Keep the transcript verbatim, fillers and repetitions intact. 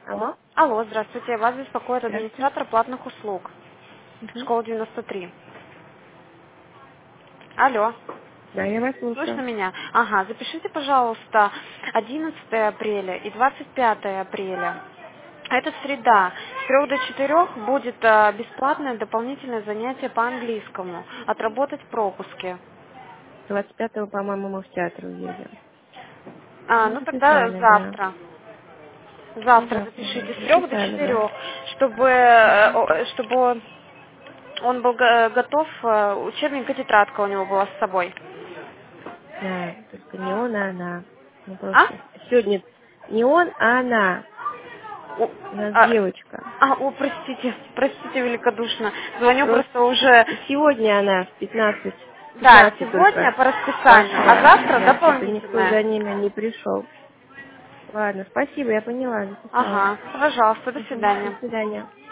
Алло? Алло, здравствуйте. Вас беспокоит Здравствуйте. администратор платных услуг. Мгм. Школа девяносто три. Алло. Да, я вас Слышно слушаю. меня? Ага, запишите, пожалуйста, одиннадцатое апреля и двадцать пятое апреля. Это среда. С трех до четырех будет э, бесплатное дополнительное занятие по английскому. Отработать пропуски. двадцать пятого, по-моему, мы в театр уедем. А, Ну, ну тогда записали, да. завтра. Ну, Завтра завтра, да. запишите с трех до Записали, да. четырех, чтобы, э, Мгм. о, чтобы он был го- готов, э, учебник и тетрадка у него была с собой. Да, только не он, а она. Ну, А? просто сегодня не он, а она. У- У нас а, девочка. а, о, простите, простите великодушно. Звоню Просто просто уже, сегодня она в пятнадцать. В да, пятнадцать сегодня только по расписанию, а пошла. завтра Да, что-то никто дополнительное. за ними не пришел. Ладно, спасибо, я поняла, записала. Ага, пожалуйста, до Мгм. До свидания. свидания.